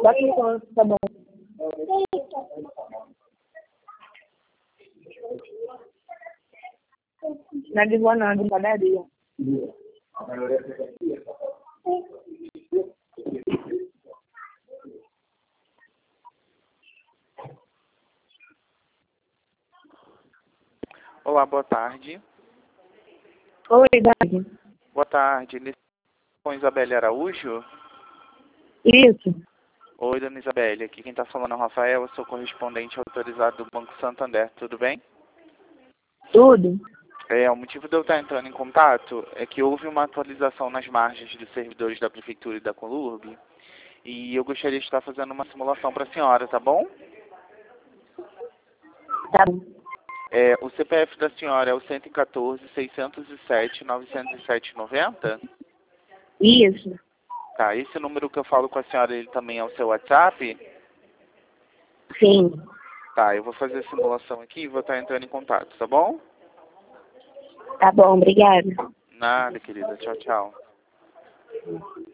Bota no canto, tá bom. Não é de boa não, é de padaria. Olá, boa tarde. Oi, Dani. Boa tarde. Com Isabelle Araújo? Isso. Oi, dona Isabelle. Aqui quem está falando é o Rafael. Eu sou correspondente autorizado do Banco Santander. Tudo bem? Tudo? O motivo de eu estar entrando em contato é que houve uma atualização nas margens dos servidores da Prefeitura e da Conlurb. E eu gostaria de estar fazendo uma simulação para a senhora, tá bom? Tá bom. O CPF da senhora é o 114-607-907-90? Isso. Tá, esse número que eu falo com a senhora, ele também é o seu WhatsApp? Sim. Tá, eu vou fazer a simulação aqui e vou estar entrando em contato, tá bom? Tá bom, obrigada. Nada, querida. Tchau, tchau.